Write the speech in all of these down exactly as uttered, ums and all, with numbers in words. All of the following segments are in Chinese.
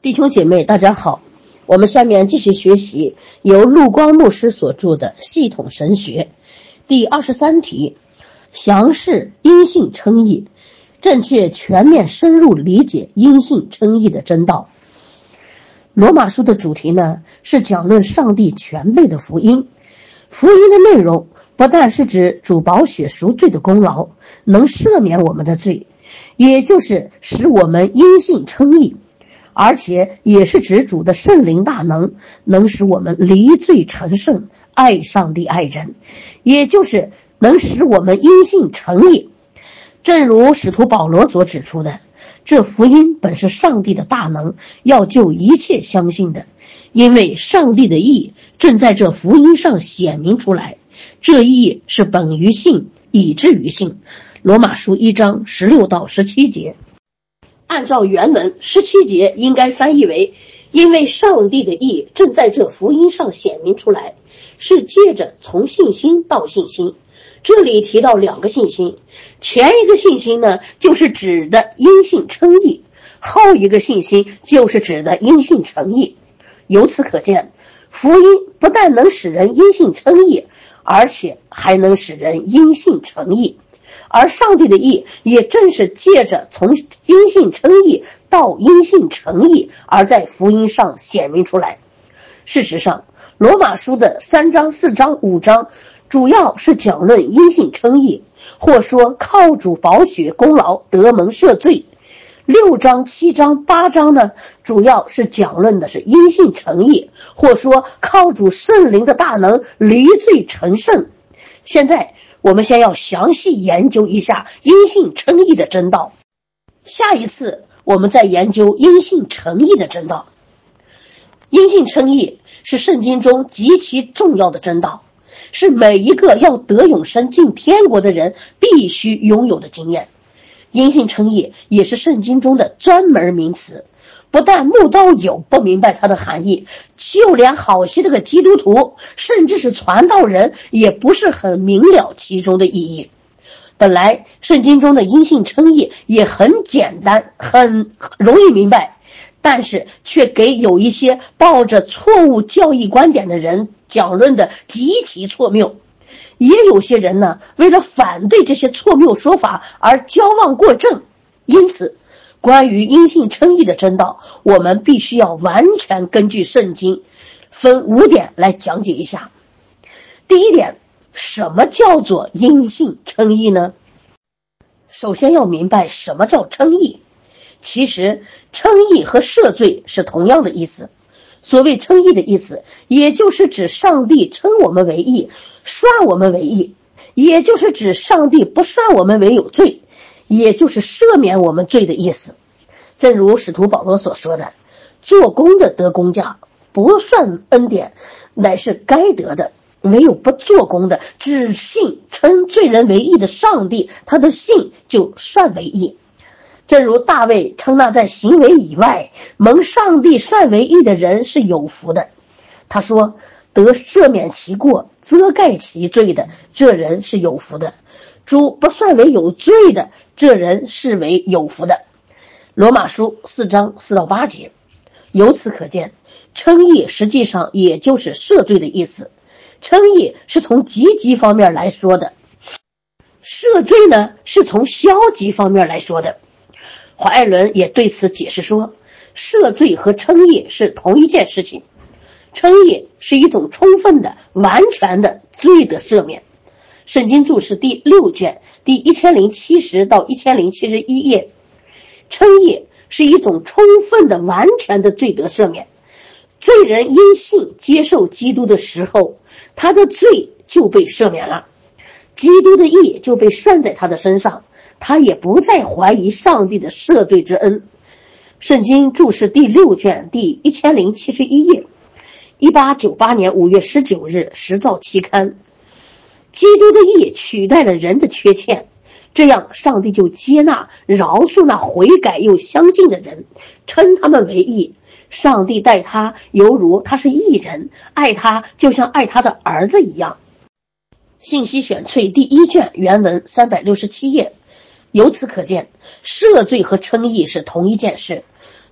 弟兄姐妹大家好，我们下面继续学习由陆光牧师所著的系统神学第二十三题，详释因信称义，正确全面深入理解因信称义的真道。罗马书的主题呢是讲论上帝全备的福音。福音的内容不但是指主宝血赎罪的功劳能赦免我们的罪，也就是使我们因信称义，而且也是指主的圣灵大能能使我们离罪成圣，爱上帝爱人，也就是能使我们因信成义。正如使徒保罗所指出的，这福音本是上帝的大能，要救一切相信的，因为上帝的义正在这福音上显明出来，这义是本于信，以至于信。罗马书一章十六到十七节。按照原文，十七节应该翻译为因为上帝的义正在这福音上显明出来，是借着从信心到信心。这里提到两个信心，前一个信心呢就是指的因信称义，后一个信心就是指的因信成义。由此可见，福音不但能使人因信称义，而且还能使人因信成义。而上帝的义也正是借着从因信称义到因信成义而在福音上显明出来。事实上，罗马书的三章、四章、五章主要是讲论因信称义，或说靠主宝血功劳得蒙赦罪。六章、七章、八章呢，主要是讲论的是因信成义，或说靠主圣灵的大能离罪成圣。现在我们先要详细研究一下因信称义的真道，下一次我们再研究因信成义的真道。因信称义是圣经中极其重要的真道，是每一个要得永生进天国的人必须拥有的经验。因信称义也是圣经中的专门名词，不但慕道友不明白它的含义，就连好些这个基督徒甚至是传道人也不是很明了其中的意义。本来圣经中的因信称义也很简单，很容易明白，但是却给有一些抱着错误教义观点的人讲论的极其错谬。也有些人呢，为了反对这些错谬说法而矫枉过正。因此关于因信称义的真道，我们必须要完全根据圣经分五点来讲解一下。第一点，什么叫做因信称义呢？首先要明白什么叫称义。其实称义和赦罪是同样的意思。所谓称义的意思，也就是指上帝称我们为义，算我们为义，也就是指上帝不算我们为有罪，也就是赦免我们罪的意思。正如使徒保罗所说的，做工的得工价，不算恩典，乃是该得的，唯有不做工的，只信称罪人为义的上帝，他的信就算为义。正如大卫称那在行为以外蒙上帝算为义的人是有福的，他说得赦免其过，遮盖其罪的，这人是有福的；主不算为有罪的，这人是为有福的。罗马书四章四到八节。由此可见，称义实际上也就是赦罪的意思。称义是从积极方面来说的，赦罪呢是从消极方面来说的。华爱伦也对此解释说，赦罪和称义是同一件事情。称义是一种充分的、完全的罪的赦免。圣经注释第六卷第一千零七十到一千零七十一页。称义是一种充分的、完全的罪得赦免。罪人因信接受基督的时候，他的罪就被赦免了，基督的义就被算在他的身上，他也不再怀疑上帝的赦罪之恩。圣经注释第六卷第一千零七十一页。一八九八年五月十九日，时造期刊。基督的义取代了人的缺欠，这样上帝就接纳饶恕那悔改又相信的人，称他们为义。上帝待他犹如他是义人，爱他就像爱他的儿子一样。信息选粹第一卷原文三百六十七页。由此可见，赦罪和称义是同一件事。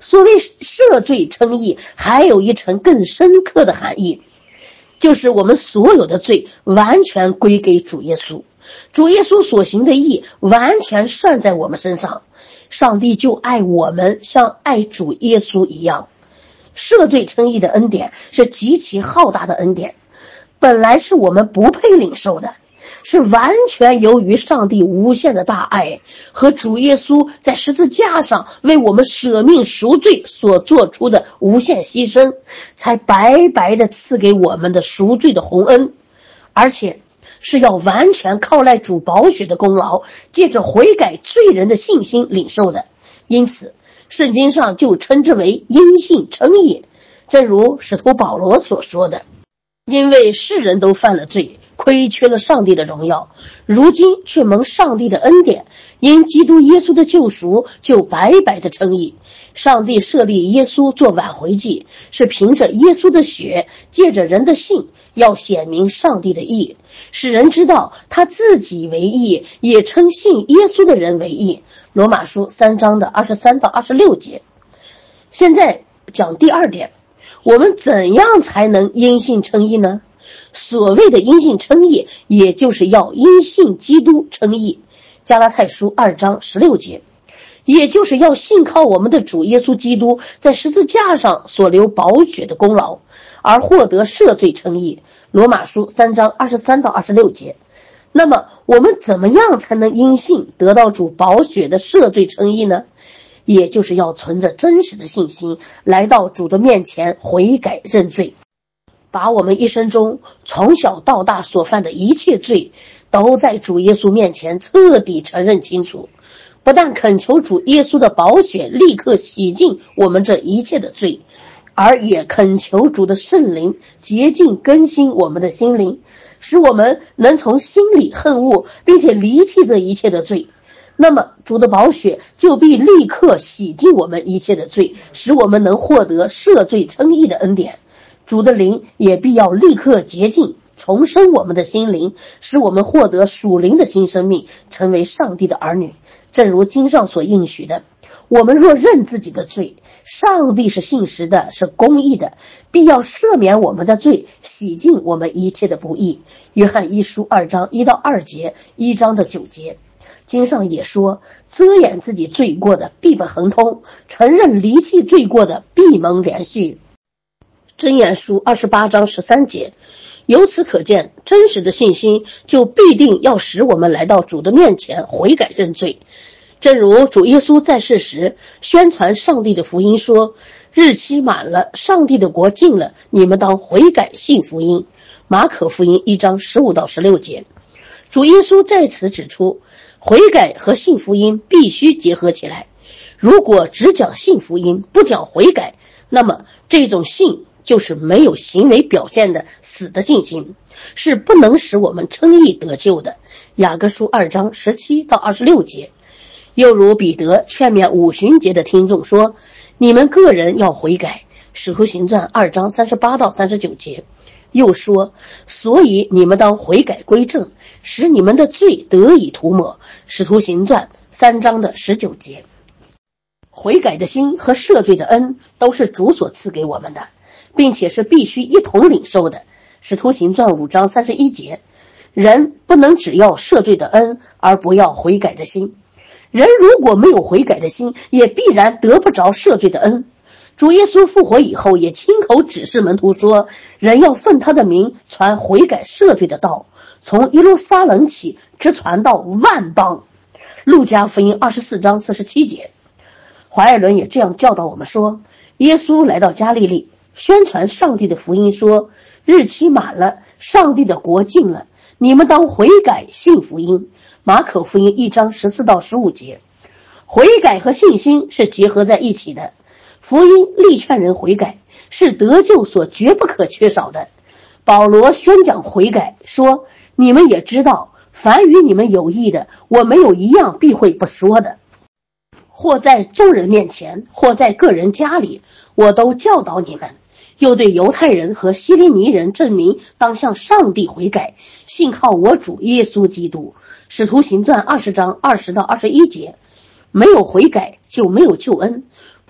所谓赦罪称义，还有一层更深刻的含义，就是我们所有的罪完全归给主耶稣，主耶稣所行的义完全算在我们身上，上帝就爱我们像爱主耶稣一样。赦罪称义的恩典是极其浩大的恩典，本来是我们不配领受的，是完全由于上帝无限的大爱和主耶稣在十字架上为我们舍命赎罪所做出的无限牺牲，才白白的赐给我们的赎罪的洪恩，而且是要完全靠赖主宝血的功劳，借着悔改罪人的信心领受的。因此圣经上就称之为因信称义，正如使徒保罗所说的，因为世人都犯了罪，亏缺了上帝的荣耀，如今却蒙上帝的恩典，因基督耶稣的救赎，就白白的称义。上帝设立耶稣做挽回祭，是凭着耶稣的血，借着人的信，要显明上帝的义，使人知道他自己为义，也称信耶稣的人为义。罗马书三章的二十三到二十六节。现在讲第二点，我们怎样才能因信称义呢？所谓的因信称义，也就是要因信基督称义。加拉太书二章十六节，也就是要信靠我们的主耶稣基督在十字架上所流宝血的功劳，而获得赦罪称义。罗马书三章二十三到二十六节。那么我们怎么样才能因信得到主宝血的赦罪称义呢？也就是要存着真实的信心来到主的面前悔改认罪，把我们一生中从小到大所犯的一切罪都在主耶稣面前彻底承认清楚，不但恳求主耶稣的宝血立刻洗净我们这一切的罪，而也恳求主的圣灵洁净更新我们的心灵，使我们能从心里恨恶并且离弃这一切的罪。那么主的宝血就必立刻洗净我们一切的罪，使我们能获得赦罪称义的恩典。主的灵也必要立刻洁净重生我们的心灵，使我们获得属灵的新生命，成为上帝的儿女。正如经上所应许的，我们若认自己的罪，上帝是信实的，是公义的，必要赦免我们的罪，洗净我们一切的不义。约翰一书二章一到二节，一章的九节。经上也说，遮掩自己罪过的必不亨通，承认离弃罪过的必蒙连续。箴言书二十八章十三节。由此可见，真实的信心就必定要使我们来到主的面前悔改认罪。正如主耶稣在世时宣传上帝的福音说，日期满了，上帝的国近了，你们当悔改信福音。马可福音一章十五到十六节。主耶稣在此指出，悔改和信福音必须结合起来。如果只讲信福音，不讲悔改，那么这种信就是没有行为表现的死的信心，是不能使我们称义得救的。雅各书二章十七到二十六节。又如彼得劝勉五旬节的听众说，你们个人要悔改。使徒行传二章三十八到三十九节。又说，所以你们当悔改归正，使你们的罪得以涂抹。使徒行传三章的十九节。悔改的心和赦罪的恩都是主所赐给我们的，并且是必须一同领受的。使徒行传五章三十一节。人不能只要赦罪的恩而不要悔改的心，人如果没有悔改的心，也必然得不着赦罪的恩。主耶稣复活以后也亲口指示门徒说，人要奉他的名传悔改赦罪的道，从耶路撒冷起，直传到万邦。路加福音二十四章四十七节。华爱伦也这样教导我们说，耶稣来到加利利，宣传上帝的福音说，日期满了，上帝的国近了，你们当悔改信福音。马可福音一章十四到十五节。悔改和信心是结合在一起的，福音力劝人悔改，是得救所绝不可缺少的。保罗宣讲悔改说，你们也知道，凡与你们有益的，我没有一样避讳不说的。或在众人面前，或在个人家里，我都教导你们。又对犹太人和希利尼人证明，当向上帝悔改，信靠我主耶稣基督。使徒行传二十章二十到二十一节。没有悔改就没有救恩，不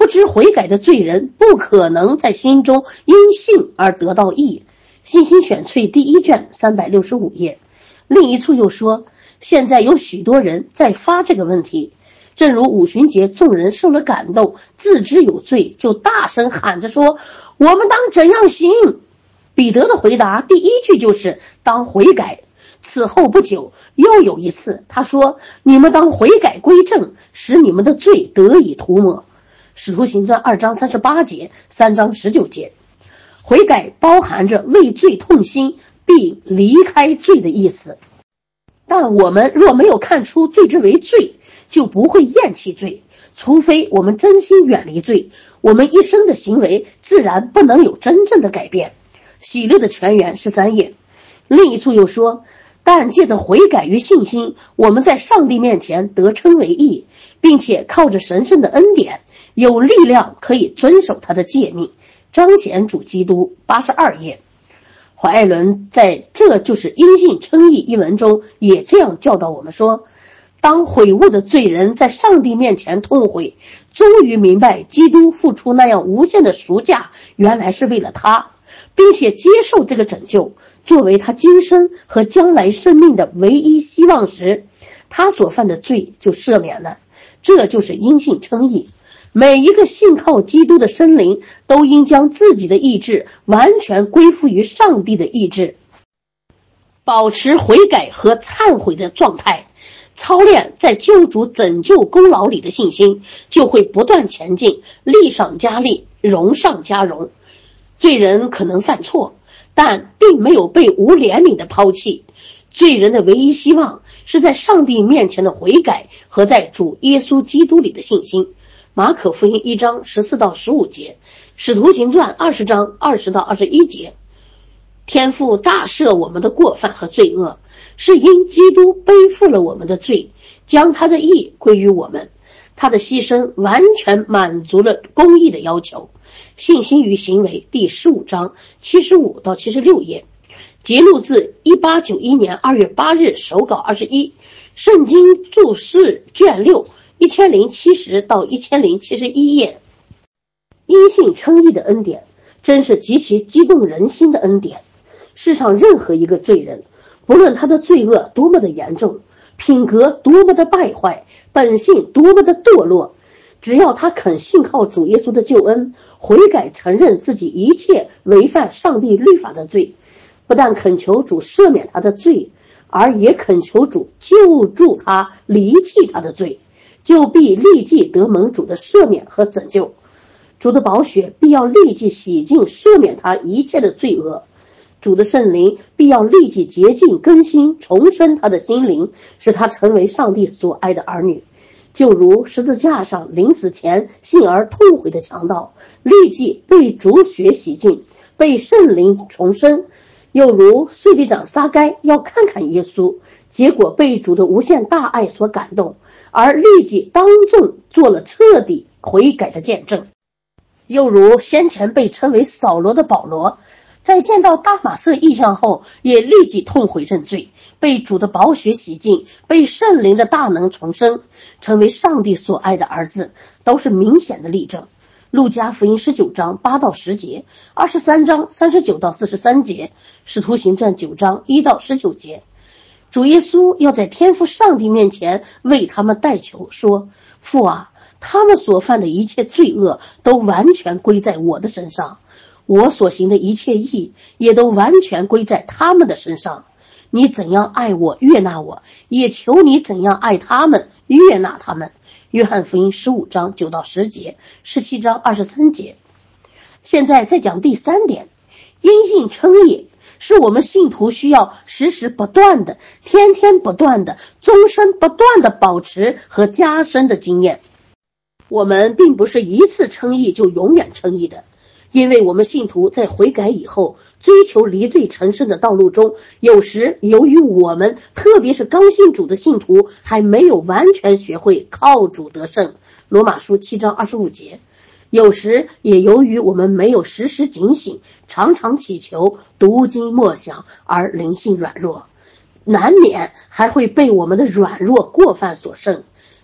不知悔改的罪人不可能在心中因信而得到义。信心选粹第一卷三百六十五页。另一处又说，现在有许多人在发这个问题，正如五旬节众人受了感动，自知有罪，就大声喊着说，我们当怎样行？彼得的回答第一句就是当悔改。此后不久又有一次，他说，你们当悔改归正，使你们的罪得以涂抹。使徒行传二章三十八节，三章十九节。悔改包含着为罪痛心并离开罪的意思，但我们若没有看出罪之为罪，就不会厌弃罪。除非我们真心远离罪，我们一生的行为自然不能有真正的改变。喜乐的泉源十三页。另一处又说，但借着悔改与信心，我们在上帝面前得称为义，并且靠着神圣的恩典，有力量可以遵守他的诫命，彰显主基督。八十二页。怀艾伦在这就是因信称义一文中也这样教导我们说，当悔悟的罪人在上帝面前痛悔，终于明白基督付出那样无限的赎价原来是为了他，并且接受这个拯救作为他今生和将来生命的唯一希望时，他所犯的罪就赦免了。这就是因信称义。每一个信靠基督的生灵都应将自己的意志完全归附于上帝的意志，保持悔改和忏悔的状态，操练在救主拯救功劳里的信心，就会不断前进，力上加力，荣上加荣。罪人可能犯错，但并没有被无怜悯的抛弃。罪人的唯一希望是在上帝面前的悔改和在主耶稣基督里的信心。马可福音一章十四到十五节，使徒行传二十章二十到二十一节。天父大赦我们的过犯和罪恶，是因基督背负了我们的罪，将他的义归于我们。他的牺牲完全满足了公义的要求。信心与行为第十五章七十五到七十六页，节录自一八九一年二月八日手稿二十一，圣经注释卷六一千零七十到一千零七十一页。因信称义的恩典真是极其激动人心的恩典。世上任何一个罪人，不论他的罪恶多么的严重，品格多么的败坏，本性多么的堕落，只要他肯信靠主耶稣的救恩，悔改承认自己一切违反上帝律法的罪，不但恳求主赦免他的罪，而也恳求主救助他离弃他的罪，就必立即得蒙主的赦免和拯救。主的宝血必要立即洗净赦免他一切的罪恶，主的圣灵必要立即洁净更新重生他的心灵，使他成为上帝所爱的儿女。就如十字架上临死前信而痛悔的强盗，立即被主血洗净，被圣灵重生。又如税吏长撒该要看看耶稣，结果被主的无限大爱所感动，而立即当众做了彻底悔改的见证。又如先前被称为扫罗的保罗，在见到大马色异象后，也立即痛悔认罪，被主的宝血洗净，被圣灵的大能重生，成为上帝所爱的儿子，都是明显的例证。路加福音十九章八到十节，二十三章三十九到四十三节，使徒行传九章一到十九节。主耶稣要在天父上帝面前为他们代求，说，父啊，他们所犯的一切罪恶都完全归在我的身上，我所行的一切义也都完全归在他们的身上。你怎样爱我悦纳我，也求你怎样爱他们悦纳他们。约翰福音十五章九到十节，十七章二十三节。现在再讲第三点，因信称义是我们信徒需要时时不断的、天天不断的、终身不断的保持和加深的经验。我们并不是一次称义就永远称义的，因为我们信徒在悔改以后，追求离罪成圣的道路中，有时由于我们特别是刚信主的信徒还没有完全学会靠主得胜，罗马书七章二十五节，有时也由于我们没有时时警醒，常常祈求，读经默想而灵性软弱，难免还会被我们的软弱过犯所胜。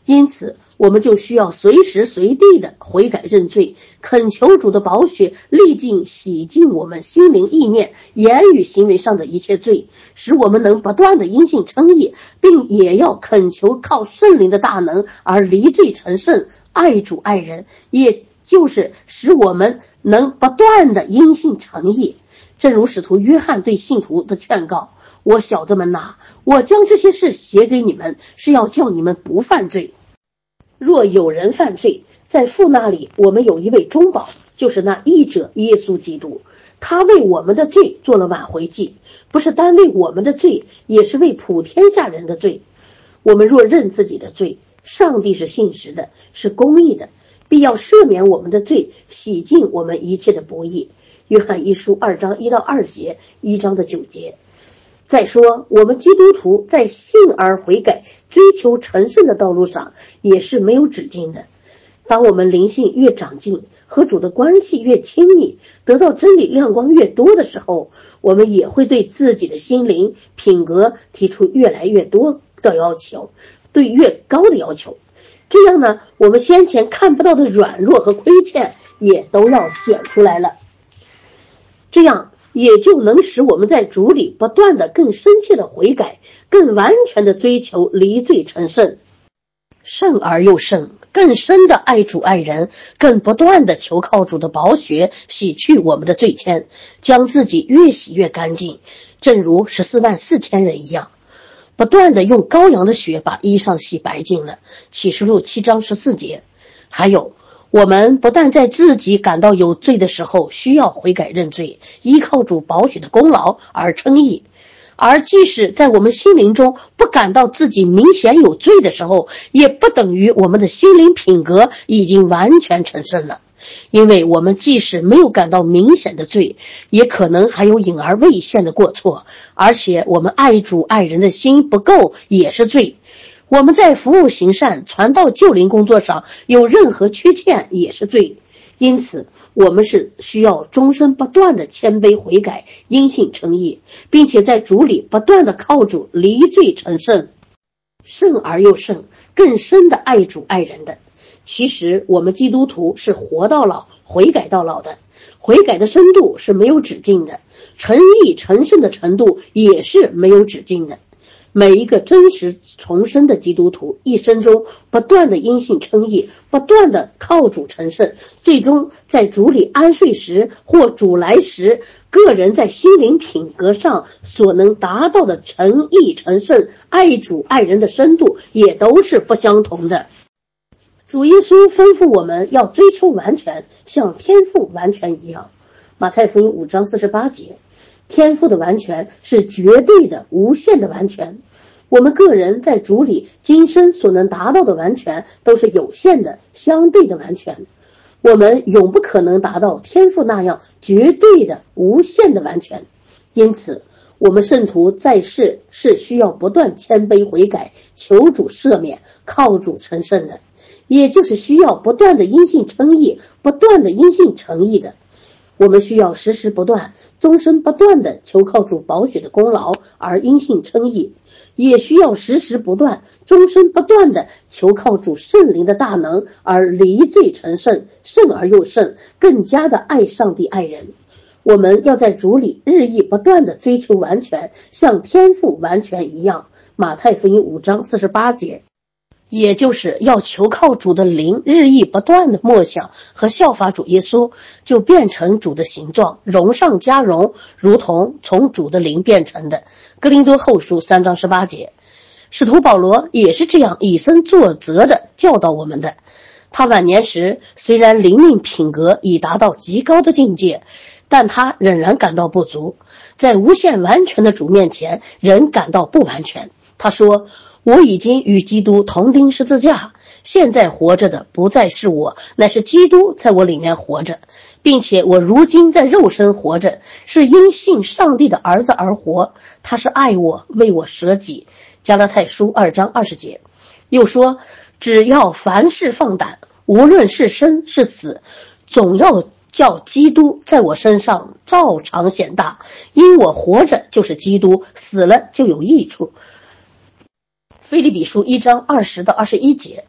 因此我们就需要随时随地的悔改认罪，恳求主的宝血历尽洗净我们心灵意念言语行为上的一切罪，使我们能不断的因信称义，并也要恳求靠圣灵的大能而离罪成圣，爱主爱人，也就是使我们能不断的因信称义。正如使徒约翰对信徒的劝告，我小子们哪，我将这些事写给你们，是要叫你们不犯罪。若有人犯罪，在父那里我们有一位中保，就是那义者耶稣基督，他为我们的罪做了挽回祭，不是单为我们的罪，也是为普天下人的罪。我们若认自己的罪，上帝是信实的，是公义的，必要赦免我们的罪，洗净我们一切的不义。约翰一书二章一到二节，一章的九节。再说，我们基督徒在信而悔改、追求成圣的道路上也是没有止境的。当我们灵性越长进，和主的关系越亲密，得到真理亮光越多的时候，我们也会对自己的心灵品格提出越来越多的要求，对越高的要求。这样呢，我们先前看不到的软弱和亏欠也都要显出来了。这样也就能使我们在主里不断的更深切的悔改，更完全的追求离罪成圣，圣而又圣，更深的爱主爱人，更不断的求靠主的宝血洗去我们的罪愆，将自己越洗越干净，正如十四万四千人一样，不断的用羔羊的血把衣裳洗白净了。启示录七章十四节。还有，我们不但在自己感到有罪的时候需要悔改认罪，依靠主宝血的功劳而称义，而即使在我们心灵中不感到自己明显有罪的时候，也不等于我们的心灵品格已经完全成圣了。因为我们即使没有感到明显的罪，也可能还有隐而未现的过错，而且我们爱主爱人的心不够也是罪。我们在服务行善、传道救灵工作上有任何缺陷也是罪。因此我们是需要终身不断的谦卑悔改，因信称义，并且在主里不断的靠主离罪成圣，圣而又圣，更深的爱主爱人的。其实我们基督徒是活到老悔改到老的，悔改的深度是没有止境的，成义成圣的程度也是没有止境的。每一个真实重生的基督徒一生中不断的因信称义，不断的靠主成圣，最终在主里安睡时或主来时，个人在心灵品格上所能达到的成义成圣、爱主爱人的深度也都是不相同的。主耶稣吩咐我们要追求完全，像天父完全一样。马太福音五章四十八节。天父的完全是绝对的无限的完全，我们个人在主里今生所能达到的完全都是有限的相对的完全，我们永不可能达到天父那样绝对的无限的完全。因此我们圣徒在世是需要不断谦卑悔改，求主赦免，靠主成圣的，也就是需要不断的因信称义，不断的因信成义的。我们需要时时不断、终身不断的求靠主宝血的功劳而因信称义，也需要时时不断、终身不断的求靠主圣灵的大能而离罪成圣，圣而又圣，更加的爱上帝爱人。我们要在主里日益不断的追求完全，像天父完全一样。马太福音五章四十八节。也就是要求靠主的灵日益不断的默想和效法主耶稣，就变成主的形状，荣上加荣，如同从主的灵变成的。哥林多后书三章十八节。使徒保罗也是这样以身作则的教导我们的。他晚年时虽然灵命品格已达到极高的境界，但他仍然感到不足，在无限完全的主面前仍感到不完全。他说，我已经与基督同钉十字架，现在活着的不再是我，乃是基督在我里面活着，并且我如今在肉身活着，是因信上帝的儿子而活，他是爱我，为我舍己。加拉太书二章二十节。又说，只要凡事放胆，无论是生是死，总要叫基督在我身上照常显大，因我活着就是基督，死了就有益处。腓立比书一章二十到二十一节。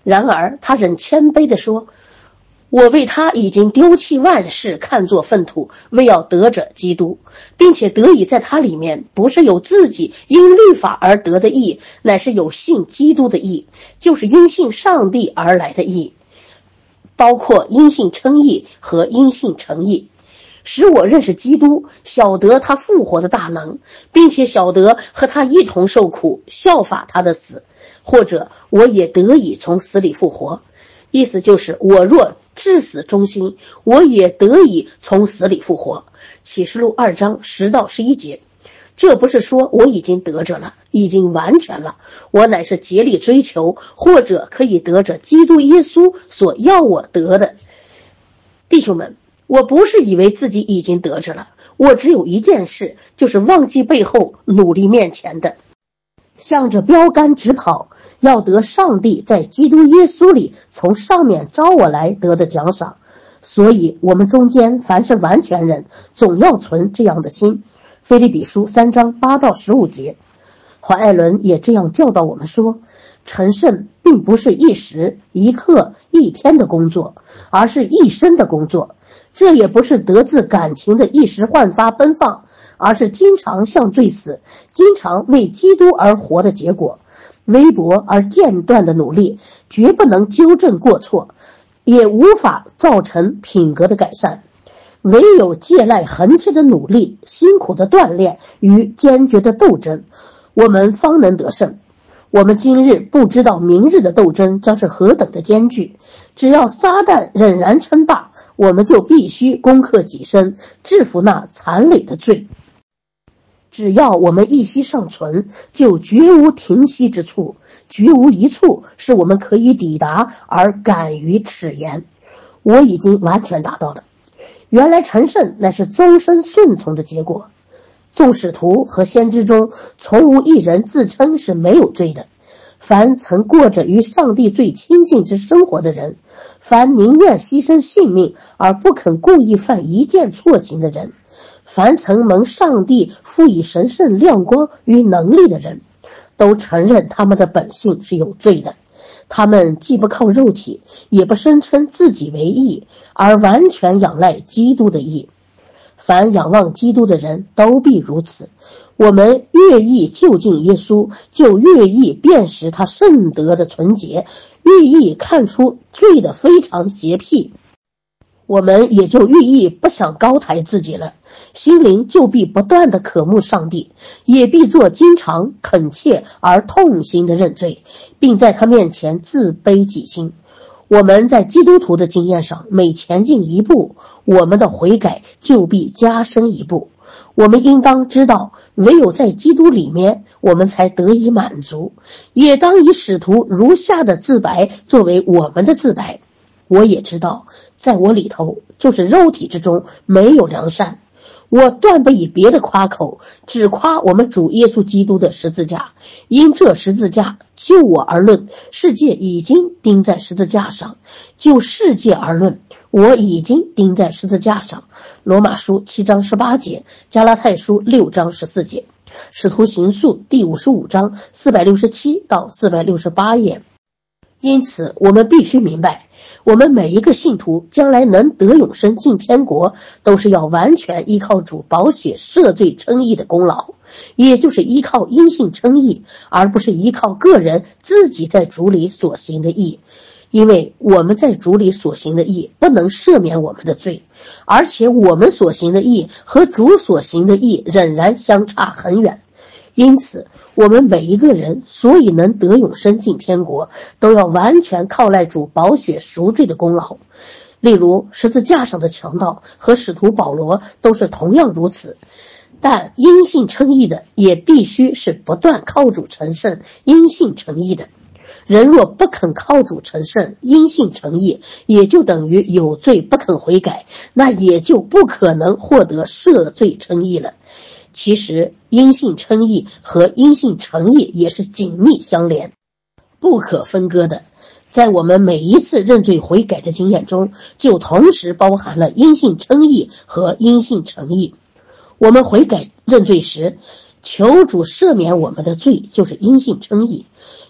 然而他仍谦卑地说，我为他已经丢弃万事，看作粪土，为要得着基督，并且得以在他里面，不是有自己因律法而得的义，乃是有信基督的义，就是因信上帝而来的义，包括因信称义和因信成义，使我认识基督，晓得他复活的大能，并且晓得和他一同受苦，效法他的死，或者我也得以从死里复活。意思就是我若至死忠心，我也得以从死里复活。启示录二章十到十一节。这不是说我已经得着了，已经完全了，我乃是竭力追求，或者可以得着基督耶稣所要我得的。弟兄们，我不是以为自己已经得着了，我只有一件事，就是忘记背后，努力面前的，向着标杆直跑，要得上帝在基督耶稣里从上面招我来得的奖赏。所以我们中间凡是完全人，总要存这样的心。腓立比书三章八到十五节。华爱伦也这样教导我们说，成圣并不是一时一刻一天的工作，而是一生的工作。这也不是得自感情的一时焕发奔放，而是经常向罪死，经常为基督而活的结果。微薄而间断的努力绝不能纠正过错，也无法造成品格的改善。唯有借赖恒切的努力、辛苦的锻炼与坚决的斗争，我们方能得胜。我们今日不知道明日的斗争将是何等的艰巨，只要撒旦仍然称霸，我们就必须攻克己身，制服那残累的罪。只要我们一息尚存，就绝无停息之处，绝无一处是我们可以抵达而敢于齿言。我已经完全达到了。原来成圣乃是终身顺从的结果。众使徒和先知中，从无一人自称是没有罪的。凡曾过着与上帝最亲近之生活的人，凡宁愿牺牲性命而不肯故意犯一件错行的人，凡曾蒙上帝赋予神圣亮光与能力的人，都承认他们的本性是有罪的。他们既不靠肉体，也不声称自己为义，而完全仰赖基督的义。凡仰望基督的人都必如此。我们越意就近耶稣，就越意辨识他圣德的纯洁，越意看出罪的非常邪僻，我们也就寓意不想高抬自己了，心灵就必不断的渴慕上帝，也必做经常恳切而痛心的认罪，并在他面前自卑己心。我们在基督徒的经验上，每前进一步，我们的悔改就必加深一步。我们应当知道，唯有在基督里面，我们才得以满足，也当以使徒如下的自白作为我们的自白。我也知道，在我里头，就是肉体之中没有良善。我断不以别的夸口，只夸我们主耶稣基督的十字架。因这十字架，就我而论，世界已经钉在十字架上；就世界而论，我已经钉在十字架上。罗马书七章十八节，加拉太书六章十四节，使徒行述第五十五章四百六十七到四百六十八页。因此，我们必须明白，我们每一个信徒将来能得永生进天国，都是要完全依靠主宝血赦罪称义的功劳，也就是依靠因信称义，而不是依靠个人自己在主里所行的义。因为我们在主里所行的义不能赦免我们的罪，而且我们所行的义和主所行的义仍然相差很远。因此，我们每一个人所以能得永生进天国，都要完全靠赖主宝血赎罪的功劳。例如，十字架上的强盗和使徒保罗都是同样如此。但因信称义的也必须是不断靠主成圣、因信称义的。人若不肯靠主成圣、因信称义，也就等于有罪不肯悔改，那也就不可能获得赦罪称义了。其实因信称义和因信成义也是紧密相连，不可分割的。在我们每一次认罪悔改的经验中，就同时包含了因信称义和因信成义。我们悔改认罪时，求主赦免我们的罪，就是因信称义；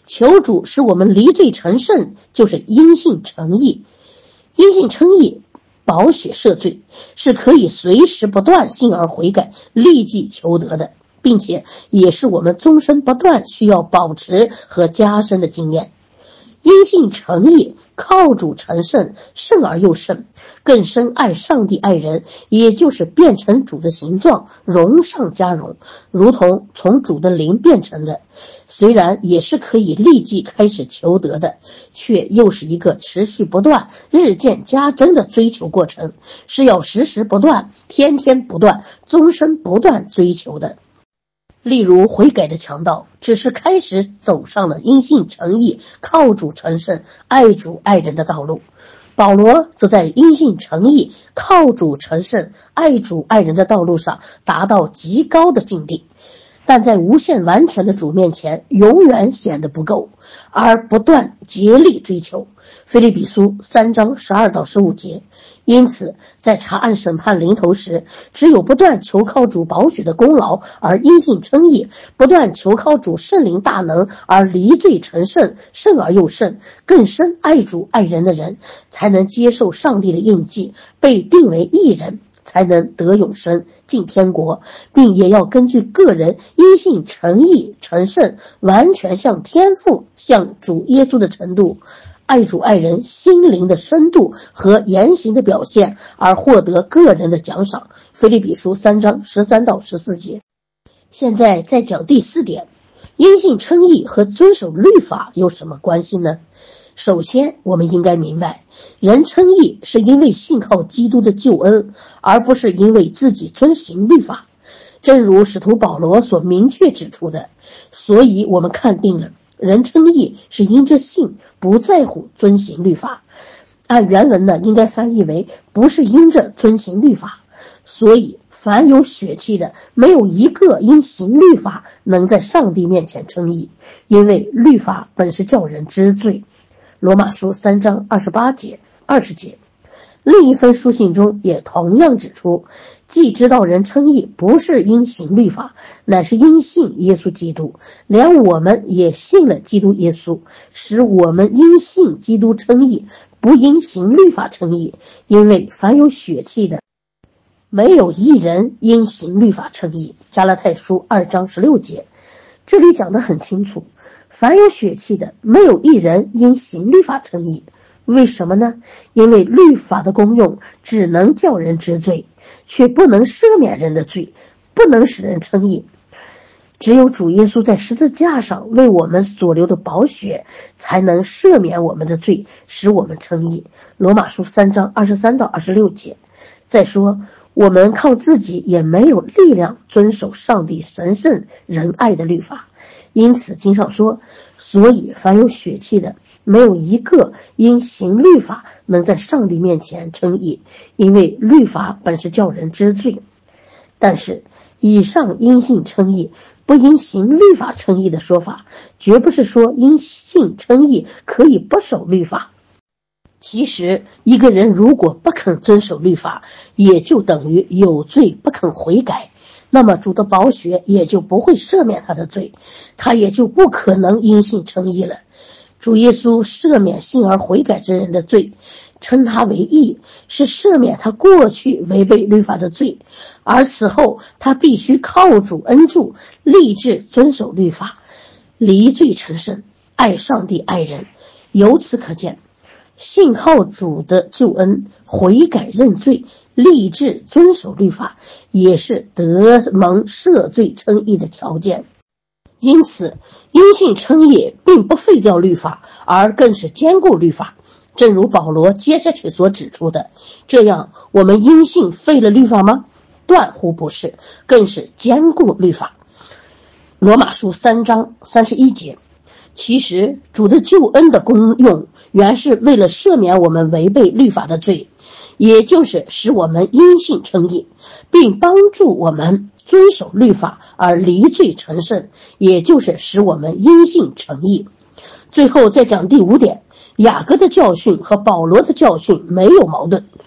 求主使我们离罪成圣，就是因信称义。因信称义，宝血赦罪，是可以随时不断信而悔改，立即求得的，并且也是我们终身不断需要保持和加深的经验。因信称义，靠主成圣，圣而又圣，更深爱上帝爱人，也就是变成主的形状，荣上加荣，如同从主的灵变成的。虽然也是可以立即开始求得的，却又是一个持续不断、日渐加增的追求过程，是要时时不断、天天不断、终身不断追求的。例如悔改的强盗只是开始走上了因信称义、靠主成圣、爱主爱人的道路，保罗则在因信称义、靠主成圣、爱主爱人的道路上达到极高的境地，但在无限完全的主面前永远显得不够，而不断竭力追求。腓立比书三章十二到十五节。因此在查案审判临头时，只有不断求靠主宝血的功劳而因信称义，不断求靠主圣灵大能而离罪成圣，圣而又圣，更深爱主爱人的人，才能接受上帝的印记，被定为义人，才能得永生进天国，并也要根据个人因信诚意成圣，完全向天父向主耶稣的程度，爱主爱人心灵的深度和言行的表现而获得个人的奖赏。腓立比书三章十三到十四节。现在再讲第四点，因信称义和遵守律法有什么关系呢？首先我们应该明白，人称义是因为信靠基督的救恩，而不是因为自己遵行律法。正如使徒保罗所明确指出的，所以我们看定了人称义是因着信，不在乎遵行律法。按原文呢，应该翻译为不是因着遵行律法。所以凡有血气的，没有一个因行律法能在上帝面前称义，因为律法本是叫人知罪。罗马书三章二十八节、二十节。另一封书信中也同样指出，既知道人称义不是因行律法，乃是因信耶稣基督，连我们也信了基督耶稣，使我们因信基督称义，不因行律法称义。因为凡有血气的，没有一人因行律法称义。加拉太书二章十六节。这里讲得很清楚，凡有血气的，没有一人因行律法称义。为什么呢？因为律法的功用只能叫人知罪，却不能赦免人的罪，不能使人称义。只有主耶稣在十字架上为我们所流的宝血，才能赦免我们的罪，使我们称义。罗马书三章二十三到二十六节。再说，我们靠自己也没有力量遵守上帝神圣仁爱的律法，因此经上说，所以凡有血气的，没有一个因行律法能在上帝面前称义，因为律法本是叫人知罪。但是以上因信称义，不因行律法称义的说法，绝不是说因信称义可以不守律法。其实一个人如果不肯遵守律法，也就等于有罪不肯悔改，那么主的宝血也就不会赦免他的罪，他也就不可能因信称义了。主耶稣赦免信而悔改之人的罪，称他为义，是赦免他过去违背律法的罪，而此后他必须靠主恩助，立志遵守律法，离罪成圣，爱上帝爱人。由此可见，信靠主的救恩，悔改认罪，立志遵守律法，也是得蒙赦罪称义的条件。因此因信称义并不废掉律法，而更是坚固律法。正如保罗接下去所指出的，这样我们因信废了律法吗？断乎不是，更是坚固律法。罗马书三章三十一节。其实主的救恩的功用原是为了赦免我们违背律法的罪，也就是使我们因信称义，并帮助我们遵守律法而离罪成圣，也就是使我们因信称义。最后再讲第五点，雅各的教训和保罗的教训没有矛盾。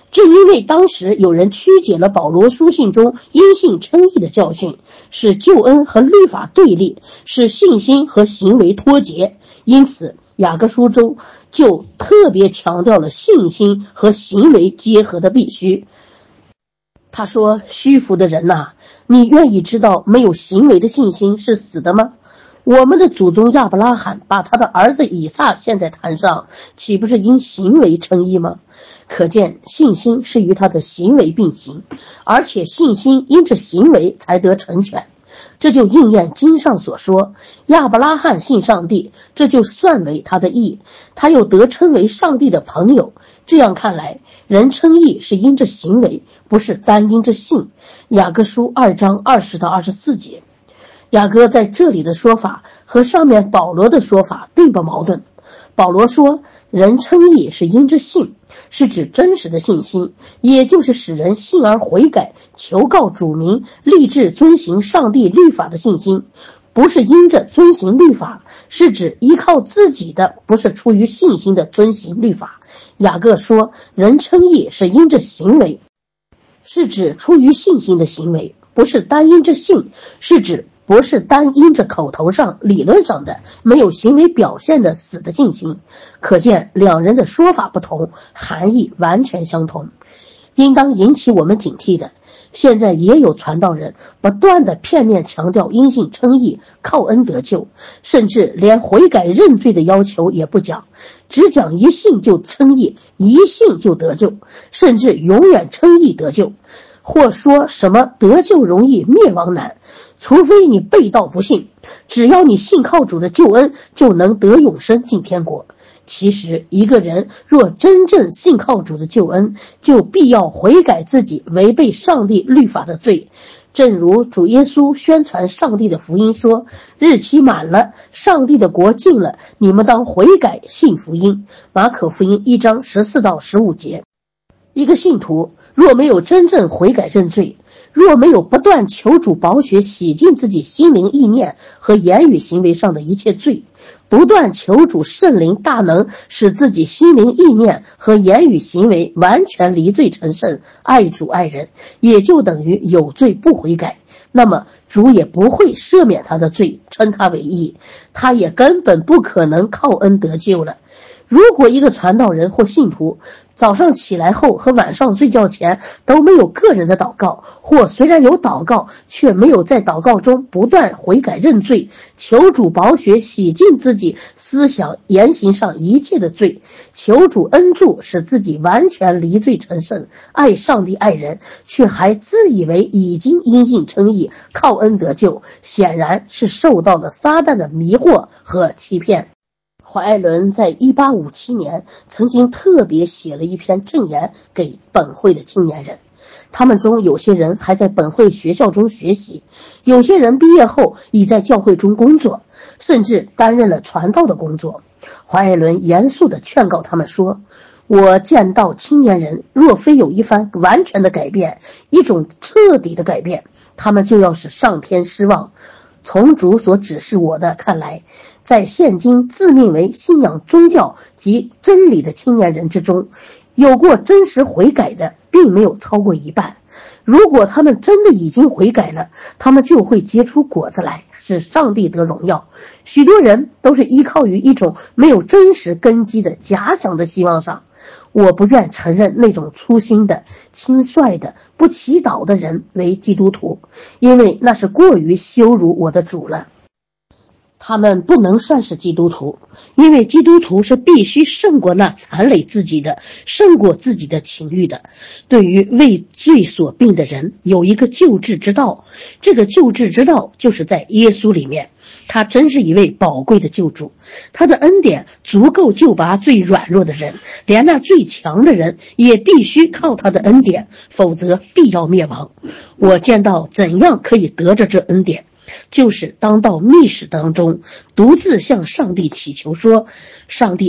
正因为当时有人曲解了保罗书信中因信称义的教训，使救恩和律法对立，使信心和行为脱节，因此雅各书中就特别强调了信心和行为结合的必须。他说，虚浮的人呐、啊，你愿意知道没有行为的信心是死的吗？我们的祖宗亚伯拉罕把他的儿子以撒献在坛上，岂不是因行为称义吗？可见信心是与他的行为并行，而且信心因着行为才得成全。这就应验经上所说，亚伯拉罕信上帝，这就算为他的义，他又得称为上帝的朋友。这样看来，人称义是因着行为，不是单因着信。雅各书二章二十到二十四节。雅各在这里的说法和上面保罗的说法并不矛盾。保罗说，人称义是因着信，是指真实的信心，也就是使人信而悔改，求告主名，立志遵行上帝律法的信心，不是因着遵行律法，是指依靠自己的，不是出于信心的遵行律法。雅各说，人称义是因着行为，是指出于信心的行为，不是单因着信，是指不是单因着口头上理论上的没有行为表现的死的信心。可见两人的说法不同，含义完全相同。应当引起我们警惕的，现在也有传道人不断的片面强调因信称义，靠恩得救，甚至连悔改认罪的要求也不讲，只讲一信就称义，一信就得救，甚至永远称义得救，或说什么得救容易灭亡难，除非你背道不信，只要你信靠主的救恩，就能得永生进天国。其实一个人若真正信靠主的救恩，就必要悔改自己违背上帝律法的罪。正如主耶稣宣传上帝的福音说，日期满了，上帝的国近了，你们当悔改信福音。马可福音一章十四到十五节。一个信徒若没有真正悔改认罪，若没有不断求主宝血洗净自己心灵意念和言语行为上的一切罪，不断求主圣灵大能使自己心灵意念和言语行为完全离罪成圣，爱主爱人，也就等于有罪不悔改，那么主也不会赦免他的罪，称他为义，他也根本不可能靠恩得救了。如果一个传道人或信徒早上起来后和晚上睡觉前都没有个人的祷告，或虽然有祷告却没有在祷告中不断悔改认罪，求主宝血洗净自己思想言行上一切的罪，求主恩助使自己完全离罪成圣，爱上帝爱人，却还自以为已经因信称义，靠恩得救，显然是受到了撒旦的迷惑和欺骗。怀艾伦在一八五七年曾经特别写了一篇证言给本会的青年人，他们中有些人还在本会学校中学习，有些人毕业后已在教会中工作，甚至担任了传道的工作。怀艾伦严肃地劝告他们说，我见到青年人若非有一番完全的改变，一种彻底的改变，他们就要使上天失望。从主所指示我的看来，在现今自命为信仰宗教及真理的青年人之中，有过真实悔改的并没有超过一半。如果他们真的已经悔改了，他们就会结出果子来，使上帝得荣耀。许多人都是依靠于一种没有真实根基的假想的希望上。我不愿承认那种粗心的、轻率的、不祈祷的人为基督徒，因为那是过于羞辱我的主了。他们不能算是基督徒，因为基督徒是必须胜过那残累自己的，胜过自己的情欲的。对于为罪所病的人，有一个救治之道，这个救治之道就是在耶稣里面。他真是一位宝贵的救主，他的恩典足够救拔最软弱的人，连那最强的人也必须靠他的恩典，否则必要灭亡。我见到怎样可以得着这恩典，就是当到密室当中独自向上帝祈求说，上帝啊，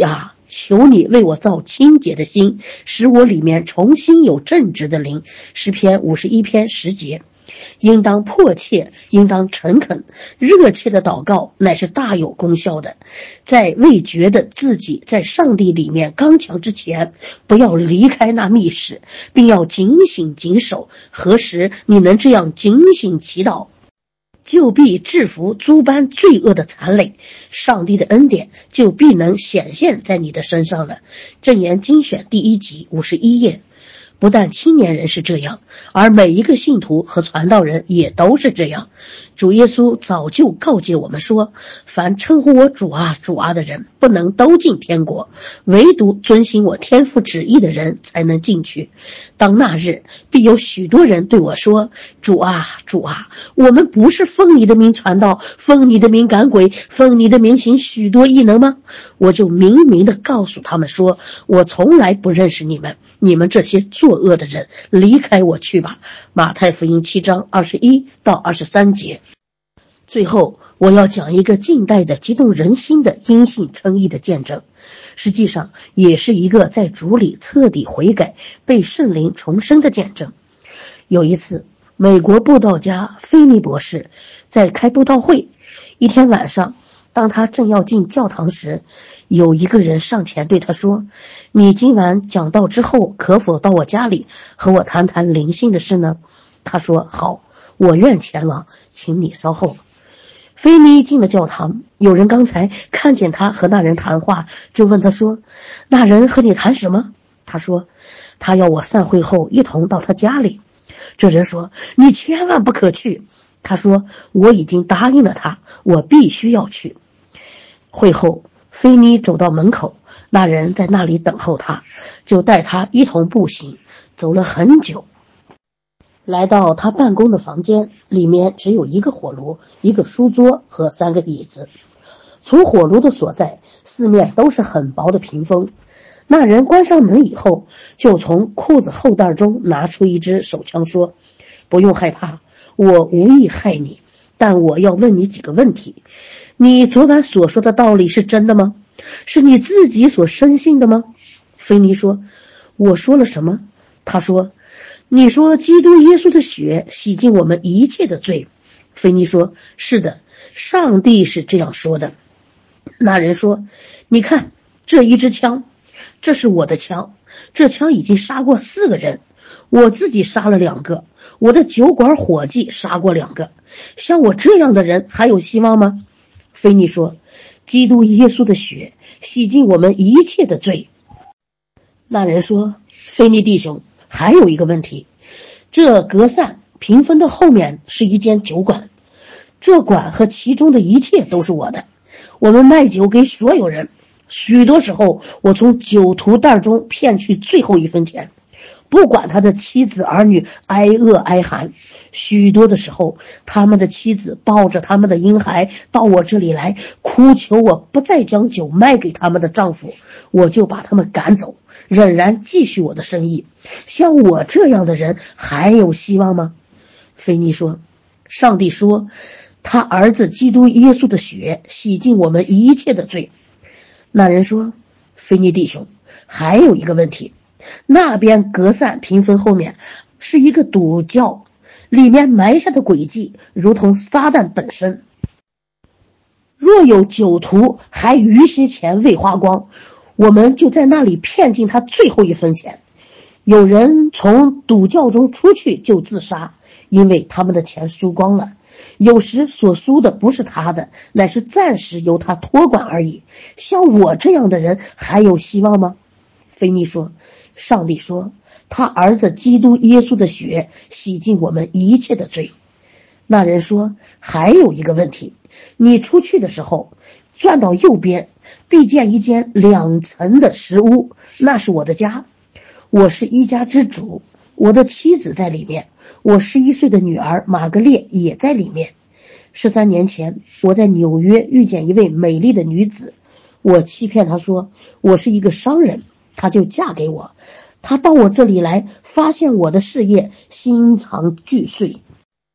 求你为我造清洁的心，使我里面重新有正直的灵。诗篇五十一篇十节。应当迫切，应当诚恳，热切的祷告乃是大有功效的。在未觉得自己在上帝里面刚强之前，不要离开那密室，并要警醒谨守。何时你能这样警醒祈祷，就必制服诸般罪恶的残累，上帝的恩典就必能显现在你的身上了。箴言精选第一集五十一页。不但青年人是这样，而每一个信徒和传道人也都是这样。主耶稣早就告诫我们说，凡称呼我主啊主啊的人，不能都进天国，唯独遵行我天父旨意的人才能进去。当那日，必有许多人对我说，主啊主啊，我们不是奉你的名传道，奉你的名赶鬼，奉你的名行许多异能吗？我就明明的告诉他们说，我从来不认识你们，你们这些作恶的人，离开我去吧。马太福音七章二十一到二十三节。最后，我要讲一个近代的激动人心的因信称义的见证，实际上也是一个在主里彻底悔改、被圣灵重生的见证。有一次，美国布道家菲尼博士在开布道会，一天晚上，当他正要进教堂时，有一个人上前对他说，你今晚讲道之后，可否到我家里和我谈谈灵性的事呢？他说，好，我愿前往，请你稍后。菲尼进了教堂，有人刚才看见他和那人谈话，就问他说，那人和你谈什么？他说，他要我散会后一同到他家里。这人说，你千万不可去。他说，我已经答应了他，我必须要去。会后，菲尼走到门口，那人在那里等候他，就带他一同步行，走了很久。来到他办公的房间，里面只有一个火炉、一个书桌和三个椅子。从火炉的所在，四面都是很薄的屏风。那人关上门以后，就从裤子后袋中拿出一支手枪说，不用害怕，我无意害你，但我要问你几个问题。你昨晚所说的道理是真的吗？是你自己所深信的吗？菲尼说，我说了什么？他说，你说基督耶稣的血洗净我们一切的罪。菲尼说，是的，上帝是这样说的。那人说，你看这一支枪，这是我的枪，这枪已经杀过四个人，我自己杀了两个，我的酒馆伙计杀过两个，像我这样的人还有希望吗？菲尼说，基督耶稣的血洗净我们一切的罪。那人说，菲尼弟兄，还有一个问题，这隔散屏风的后面是一间酒馆，这馆和其中的一切都是我的，我们卖酒给所有人，许多时候我从酒徒袋中骗去最后一分钱，不管他的妻子儿女挨饿挨寒，许多的时候他们的妻子抱着他们的婴孩到我这里来，哭求我不再将酒卖给他们的丈夫，我就把他们赶走，仍然继续我的生意。像我这样的人还有希望吗？菲尼说，上帝说他儿子基督耶稣的血洗净我们一切的罪。那人说，菲尼弟兄，还有一个问题，那边隔散屏风后面是一个赌窖，里面埋下的诡计如同撒旦本身，若有酒徒还余些钱未花光，我们就在那里骗进他最后一分钱。有人从赌窖中出去就自杀，因为他们的钱输光了，有时所输的不是他的，乃是暂时由他托管而已。像我这样的人还有希望吗？菲尼说，上帝说他儿子基督耶稣的血洗净我们一切的罪。那人说，还有一个问题，你出去的时候转到右边，必见一间两层的石屋，那是我的家，我是一家之主，我的妻子在里面，我十一岁的女儿玛格列也在里面。十三年前，我在纽约遇见一位美丽的女子，我欺骗她说我是一个商人，她就嫁给我。她到我这里来，发现我的事业心肠俱碎，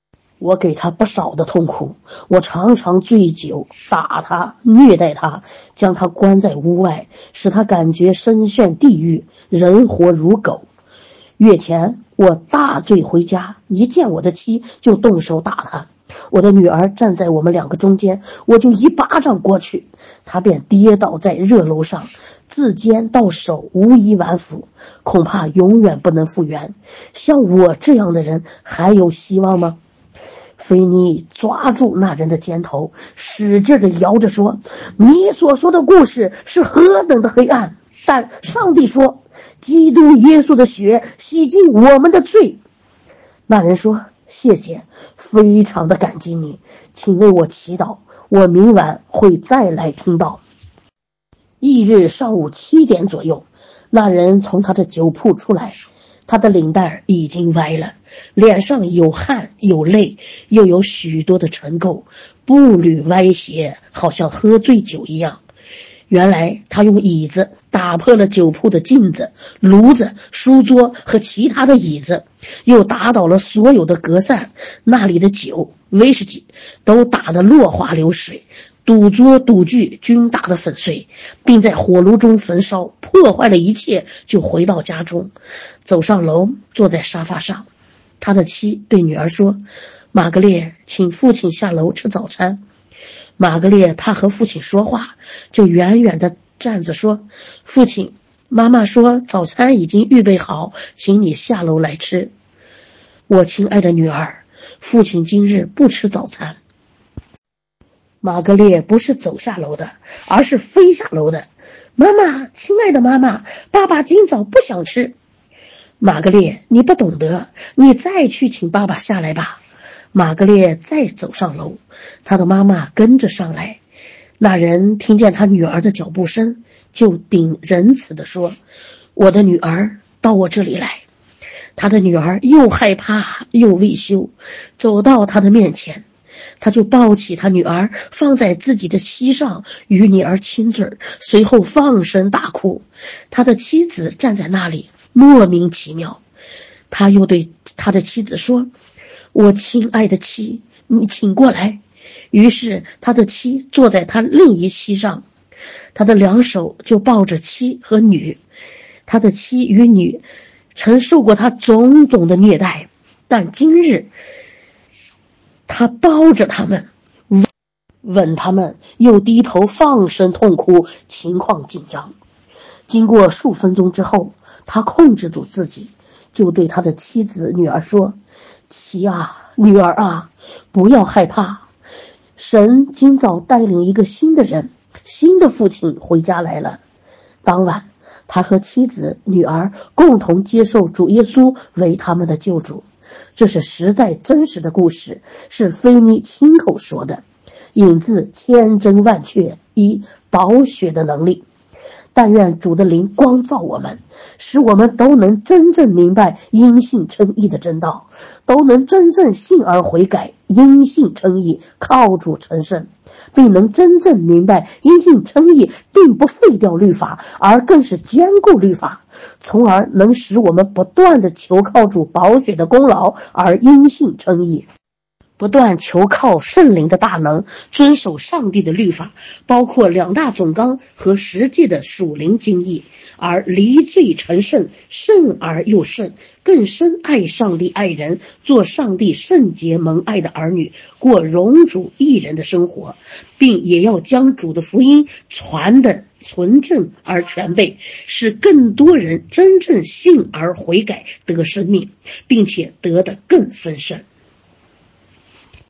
我给他不少的痛苦，我常常醉酒，打他，虐待他，将他关在屋外，使他感觉身陷地狱，人活如狗。月前我大醉回家，一见我的妻就动手打他，我的女儿站在我们两个中间，我就一巴掌过去，她便跌倒在热楼上，自肩到手无一完肤，恐怕永远不能复原。像我这样的人还有希望吗？菲尼抓住那人的肩头，使劲地摇着说，你所说的故事是何等的黑暗，但上帝说基督耶稣的血洗净我们的罪。那人说，谢谢，非常的感激你，请为我祈祷，我明晚会再来听到。翌日上午七点左右，那人从他的酒铺出来，他的领带已经歪了，脸上有汗有泪，又有许多的尘垢，步履歪斜，好像喝醉酒一样。原来他用椅子打破了酒铺的镜子、炉子、书桌和其他的椅子，又打倒了所有的隔扇，那里的酒、威士忌都打得落花流水，赌桌赌具均打得粉碎，并在火炉中焚烧，破坏了一切，就回到家中，走上楼，坐在沙发上。他的妻对女儿说，玛格烈，请父亲下楼吃早餐。玛格烈怕和父亲说话，就远远地站着说，父亲，妈妈说早餐已经预备好，请你下楼来吃。我亲爱的女儿，父亲今日不吃早餐。玛格烈不是走下楼的，而是飞下楼的。妈妈，亲爱的妈妈，爸爸今早不想吃。玛格烈，你不懂得，你再去请爸爸下来吧。玛格烈再走上楼，他的妈妈跟着上来。那人听见他女儿的脚步声，就顶仁慈地说，我的女儿到我这里来。他的女儿又害怕又畏羞，走到他的面前，他就抱起他女儿，放在自己的膝上，与女儿亲嘴，随后放声大哭。他的妻子站在那里，莫名其妙。他又对他的妻子说，我亲爱的妻，你请过来。于是他的妻坐在他另一膝上，他的两手就抱着妻和女。他的妻与女曾受过他种种的虐待，但今日他抱着他们，吻他们，又低头放声痛哭，情况紧张。经过数分钟之后，他控制住自己，就对他的妻子女儿说，妻啊，女儿啊，不要害怕，神今早带领一个新的人，新的父亲回家来了。当晚他和妻子女儿共同接受主耶稣为他们的救主。这是实在真实的故事，是菲尼亲口说的，引自千真万确，以宝血的能力。但愿主的灵光照我们，使我们都能真正明白因信称义的真道，都能真正信而悔改，因信称义，靠主成圣，并能真正明白因信称义并不废掉律法，而更是坚固律法，从而能使我们不断地求靠主宝血的功劳而因信称义，不断求靠圣灵的大能，遵守上帝的律法，包括两大总纲和实际的属灵经义，而离罪成圣，圣而又圣，更深爱上帝爱人，做上帝圣洁蒙爱的儿女，过荣主义人的生活，并也要将主的福音传得纯正而全备，使更多人真正信而悔改，得生命，并且得得更丰盛。